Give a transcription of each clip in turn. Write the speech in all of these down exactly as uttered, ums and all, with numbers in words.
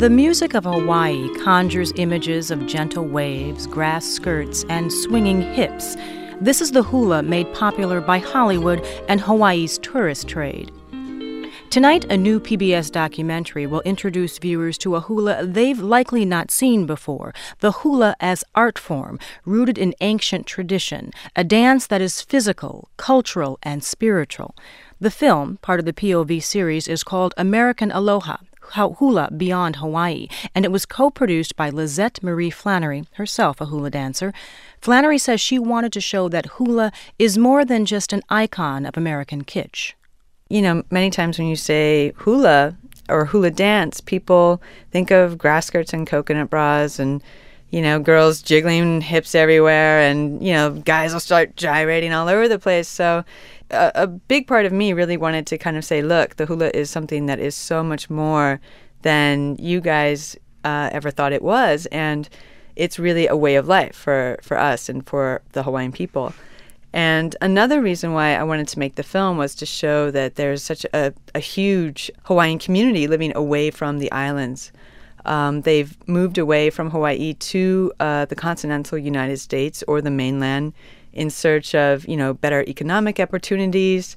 The music of Hawaii conjures images of gentle waves, grass skirts, and swinging hips. This is the hula made popular by Hollywood and Hawaii's tourist trade. Tonight, a new P B S documentary will introduce viewers to a hula they've likely not seen before, the hula as art form, rooted in ancient tradition, a dance that is physical, cultural, and spiritual. The film, part of the P O V series, is called American Aloha, Hula Beyond Hawaii, and it was co-produced by Lizette Marie Flannery, herself a hula dancer. Flannery says she wanted to show that hula is more than just an icon of American kitsch. You know, many times when you say hula or hula dance, people think of grass skirts and coconut bras and, you know, girls jiggling hips everywhere and, you know, guys will start gyrating all over the place. So a, a big part of me really wanted to kind of say, look, the hula is something that is so much more than you guys uh, ever thought it was. And it's really a way of life for, for us and for the Hawaiian people. And another reason why I wanted to make the film was to show that there's such a, a huge Hawaiian community living away from the islands. Um, they've moved away from Hawaii to uh, the continental United States or the mainland in search of, you know, better economic opportunities,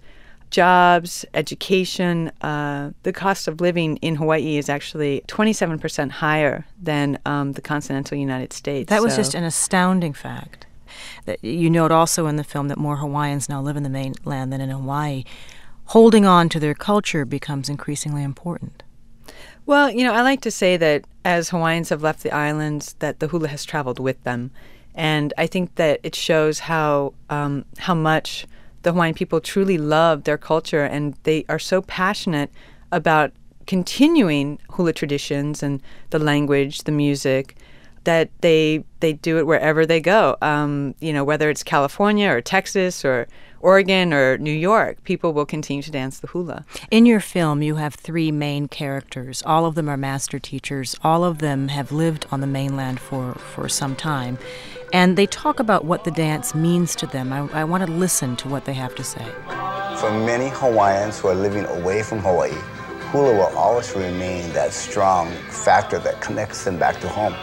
jobs, education. Uh, the cost of living in Hawaii is actually twenty-seven percent higher than um, the continental United States. That was so. just an astounding fact. That you note also in the film that more Hawaiians now live in the mainland than in Hawaii. Holding on to their culture becomes increasingly important. Well, you know, I like to say that as Hawaiians have left the islands, that the hula has traveled with them. And I think that it shows how um, how much the Hawaiian people truly love their culture, and they are so passionate about continuing hula traditions and the language, the music, that they they do it wherever they go. Um, you know, whether it's California or Texas or Oregon or New York, people will continue to dance the hula. In your film, you have three main characters. All of them are master teachers. All of them have lived on the mainland for, for some time. And they talk about what the dance means to them. I, I want to listen to what they have to say. For many Hawaiians who are living away from Hawaii, hula will always remain that strong factor that connects them back to home.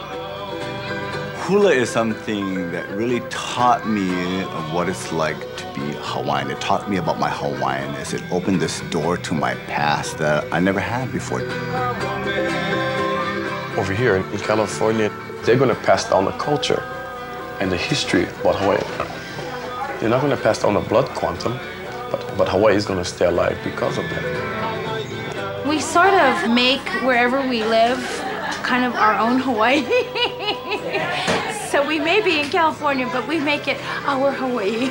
Hula is something that really taught me of what it's like to be Hawaiian. It taught me about my Hawaiianness. It opened this door to my past that I never had before. Over here in California, they're going to pass down the culture and the history about Hawaii. They're not going to pass down the blood quantum, but, but Hawaii is going to stay alive because of that. We sort of make wherever we live kind of our own Hawaii. So we may be in California, but we make it our Hawaii.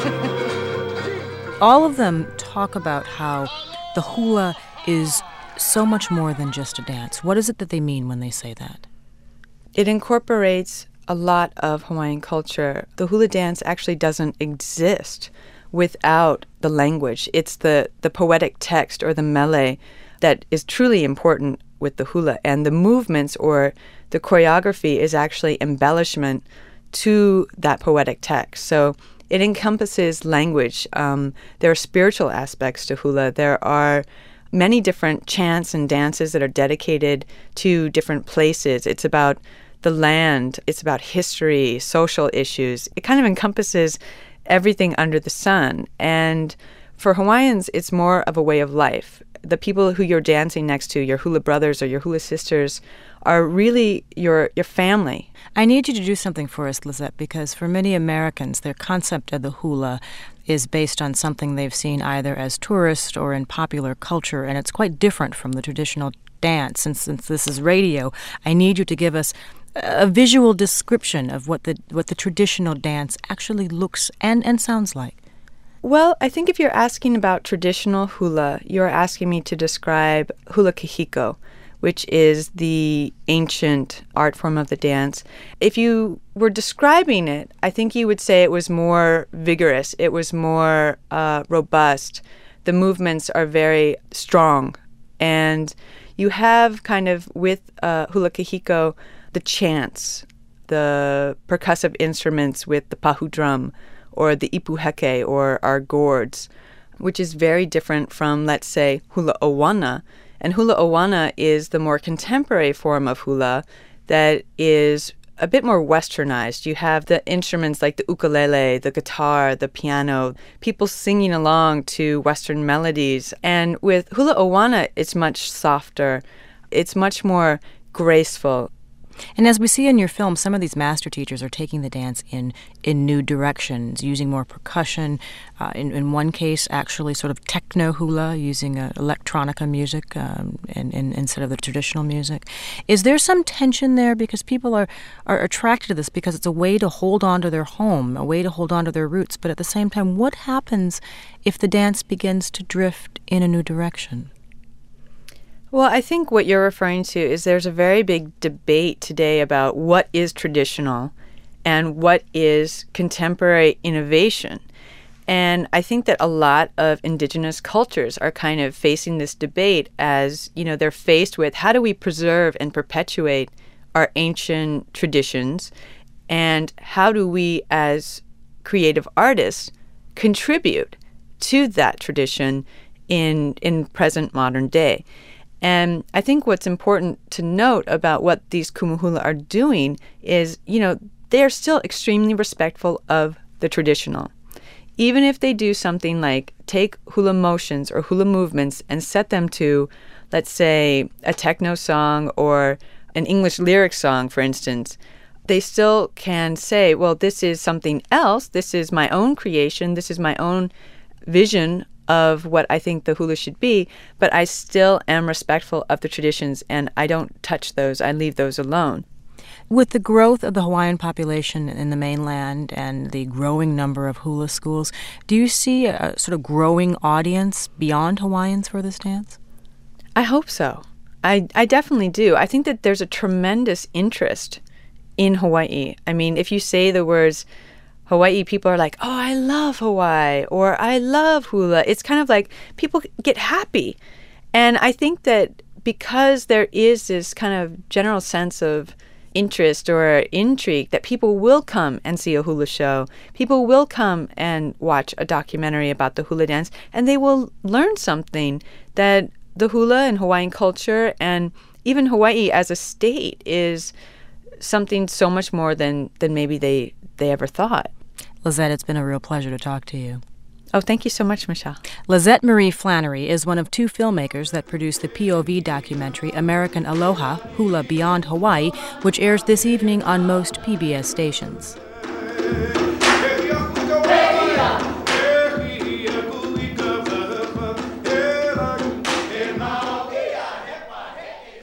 All of them talk about how the hula is so much more than just a dance. What is it that they mean when they say that? It incorporates a lot of Hawaiian culture. The hula dance actually doesn't exist without the language. It's the, the poetic text or the mele that is truly important with the hula, and the movements or the choreography is actually embellishment to that poetic text. So it encompasses language. Um, there are spiritual aspects to hula. There are many different chants and dances that are dedicated to different places. It's about the land. It's about history, social issues. It kind of encompasses everything under the sun. And for Hawaiians, it's more of a way of life. The people who you're dancing next to, your hula brothers or your hula sisters, are really your your family. I need you to do something for us, Lizette, because for many Americans, their concept of the hula is based on something they've seen either as tourist or in popular culture, and it's quite different from the traditional dance. And since this is radio, I need you to give us a visual description of what the what the traditional dance actually looks and, and sounds like. Well, I think if you're asking about traditional hula, you're asking me to describe hula kahiko, which is the ancient art form of the dance. If you were describing it, I think you would say it was more vigorous. It was more uh, robust. The movements are very strong. And you have kind of with uh, hula kahiko the chants, the percussive instruments with the pahu drum, or the ipuheke, or our gourds, which is very different from, let's say, hula owana. And hula awana is the more contemporary form of hula that is a bit more westernized. You have the instruments like the ukulele, the guitar, the piano, people singing along to Western melodies. And with hula awana, it's much softer. It's much more graceful. And as we see in your film, some of these master teachers are taking the dance in, in new directions, using more percussion. Uh, in, in one case, actually sort of techno hula, using uh, electronica music um, and, and, instead of the traditional music. Is there some tension there? Because people are, are attracted to this because it's a way to hold on to their home, a way to hold on to their roots. But at the same time, what happens if the dance begins to drift in a new direction? Well, I think what you're referring to is there's a very big debate today about what is traditional and what is contemporary innovation. And I think that a lot of indigenous cultures are kind of facing this debate as, you know, they're faced with how do we preserve and perpetuate our ancient traditions, and how do we as creative artists contribute to that tradition in in present modern day. And I think what's important to note about what these kumu hula are doing is, you know, they are still extremely respectful of the traditional. Even if they do something like take hula motions or hula movements and set them to, let's say, a techno song or an English lyric song, for instance, they still can say, well, this is something else. This is my own creation. This is my own vision of what I think the hula should be, but I still am respectful of the traditions, and I don't touch those. I leave those alone. With the growth of the Hawaiian population in the mainland and the growing number of hula schools, do you see a sort of growing audience beyond Hawaiians for this dance? I hope so. I, I definitely do. I think that there's a tremendous interest in Hawaii. I mean, if you say the words Hawaii, people are like, oh, I love Hawaii, or I love hula. It's kind of like people get happy. And I think that because there is this kind of general sense of interest or intrigue, that people will come and see a hula show. People will come and watch a documentary about the hula dance, and they will learn something that the hula and Hawaiian culture and even Hawaii as a state is something so much more than, than maybe they, they ever thought. Lizette, it's been a real pleasure to talk to you. Oh, thank you so much, Michelle. Lizette Marie Flannery is one of two filmmakers that produced the P O V documentary American Aloha, Hula Beyond Hawaii, which airs this evening on most P B S stations.